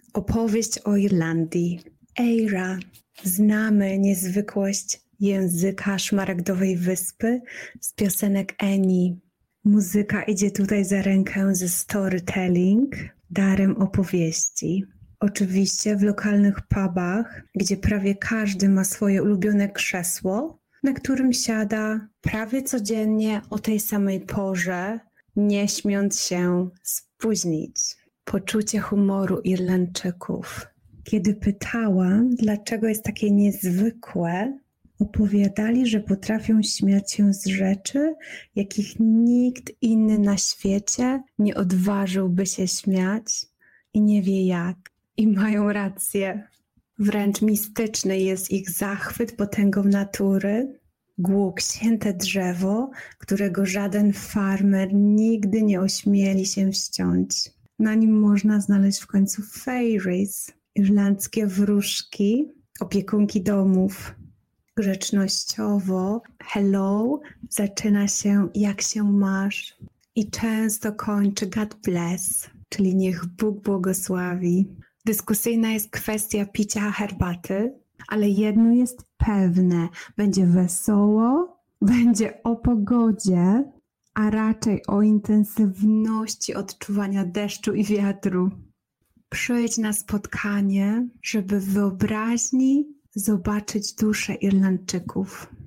Opowieść o Irlandii. Eira. Znamy niezwykłość języka Szmaragdowej Wyspy z piosenek Eni. Muzyka idzie tutaj za rękę ze storytelling, darem opowieści. Oczywiście w lokalnych pubach, gdzie prawie każdy ma swoje ulubione krzesło, na którym siada prawie codziennie o tej samej porze, nie śmiąc się spóźnić. Poczucie humoru Irlandczyków. Kiedy pytałam, dlaczego jest takie niezwykłe, opowiadali, że potrafią śmiać się z rzeczy, jakich nikt inny na świecie nie odważyłby się śmiać i nie wie jak. I mają rację. Wręcz mistyczny jest ich zachwyt potęgą natury. Głuk, święte drzewo, którego żaden farmer nigdy nie ośmieli się ściąć. Na nim można znaleźć w końcu fairies, irlandzkie wróżki, opiekunki domów. Grzecznościowo hello zaczyna się jak się masz i często kończy God bless, czyli niech Bóg błogosławi. Dyskusyjna jest kwestia picia herbaty, ale jedno jest pewne, będzie wesoło, będzie o pogodzie, a raczej o intensywności odczuwania deszczu i wiatru. Przyjdź na spotkanie, żeby w wyobraźni zobaczyć duszę Irlandczyków.